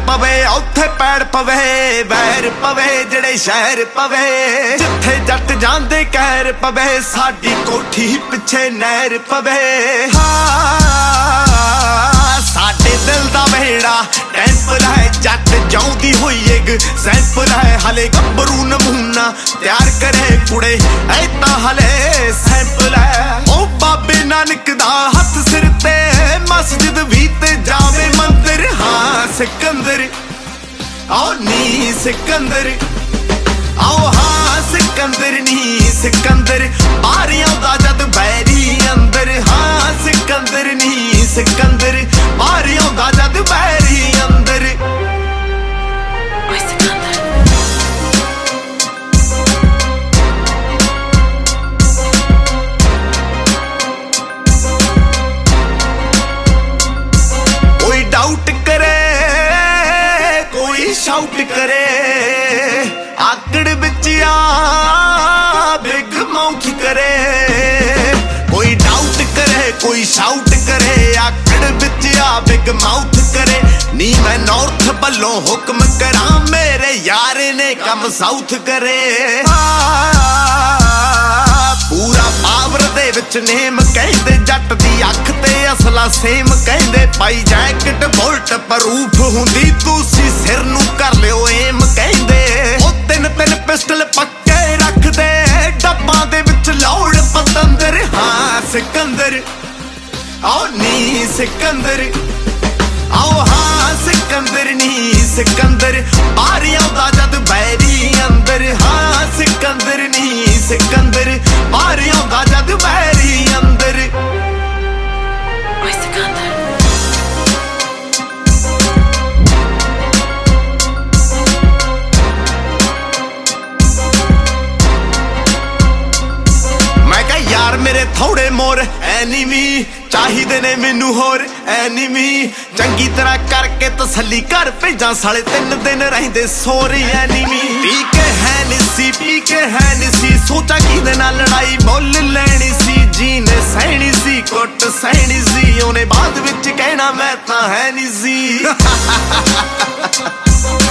पवे उत्थे पैड़ पवे, वैर पवे जेड़े शहर पवे, जिथे जट जांदे कहर पवे, साडी कोठी पिछे नहर पवे। साडे दिल दा वेड़ा टैंपल है, जट जाउंदी हुई एक सैंपल है, हले गब्बरू नमूना तैयार करे कुड़े ऐता हले सैंपल है। ओ बाबे नानक दा हथ सिर ते, मस्जिद भी ते जावे मंदिर। हाँ सिकंदर आओ नी सिकंदर, आओ हाँ सिकंदर नी सिकंदर, बारियां दा जद बैरी अंदर। हाँ सिकंदर नी सिकंदर, बारियां दा जद बैरी अंदर। कोई डाउट करे कोई शाउट करे, आकड़ बिच आ बिग माउथ करे। कोई डाउट करे कोई शाउट करे, आकड़ बिच आ बिग माउथ करे। नी मैं नॉर्थ बल्लों हुक्म करा, मेरे यार ने कम साउथ करे। पूरा पावर दे विच नेम कहंदे, जट दी अख ते असला सेम कहंदे। पाई जैकेट बुलट प्रूफ हुंदी, तुसी सिर नू कर लियो एम कहंदे। ओ तिन तिन पिस्टल पक्के रखदे, डब्बां दे विच लौड़ पतंदर। हाँ सिकंदर आओ नी सिकंदर, आओ हाँ सिकंदर नी सिकंदर, बारियां दा जद बैरी अंदर। हाँ सिकंदर नी सिकंदर, बारियां दा जद बैरी अंदर। मैं कह यार मेरे थोड़े मोर एनीमी चाहिदे ने मैनू होर एनीमी, चंगी तरह करके तसल्ली कर भेजा साले 3 दिन रहिंदे सोरे एनीमी। पी के है निसी सोचा किदे नाल लड़ाई मुल लैनी सी, जीने सहनी सी कुट सहनी सी, ओने बाद विच कहना मैं तां है नहीं सी।